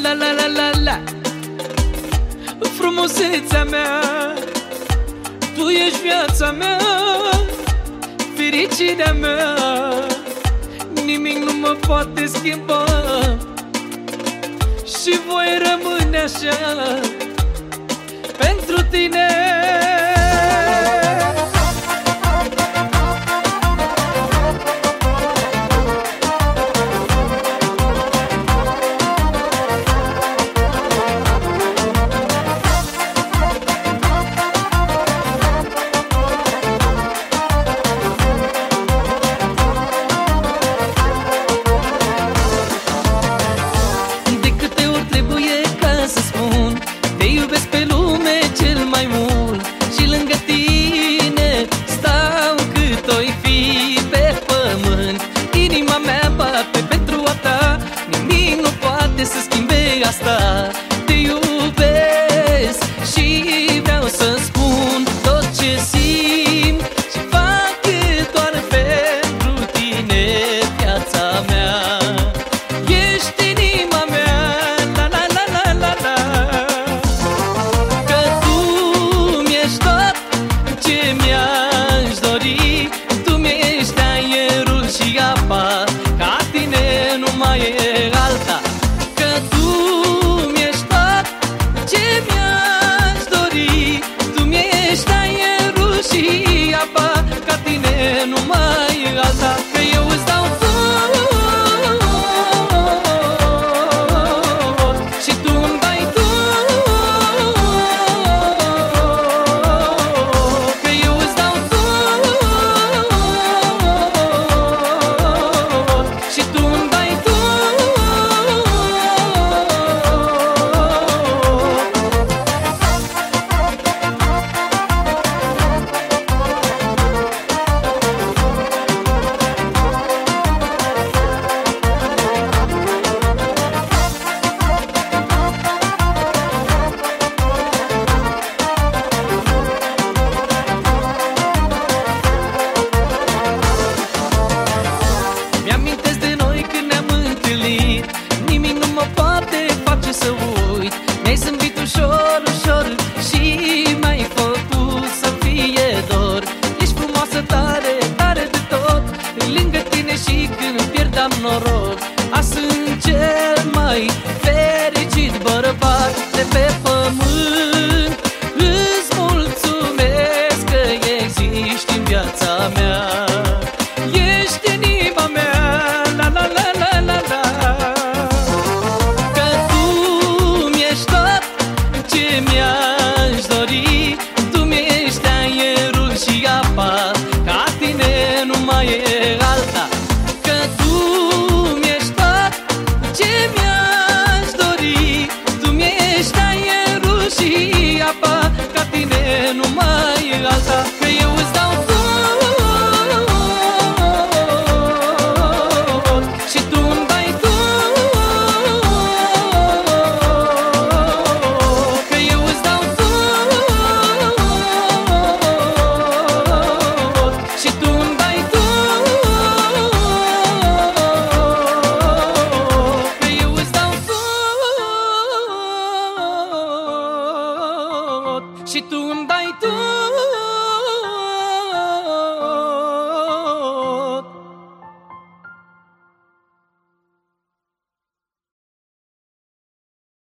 la la la la la. Frumusețea mea, tu ești viața mea, fericirea mea, nimic nu mă poate schimba și voi rămâne așa pentru tine. Să schimbe asta. Te iubesc și vreau să spun tot ce simt și fac doar pentru tine, viața mea. Ești inima mea, la la la la la la. Că tu mi-ești tot ce mi-aș dori. Tu mi-ești aerul și apa, ca tine nu mai e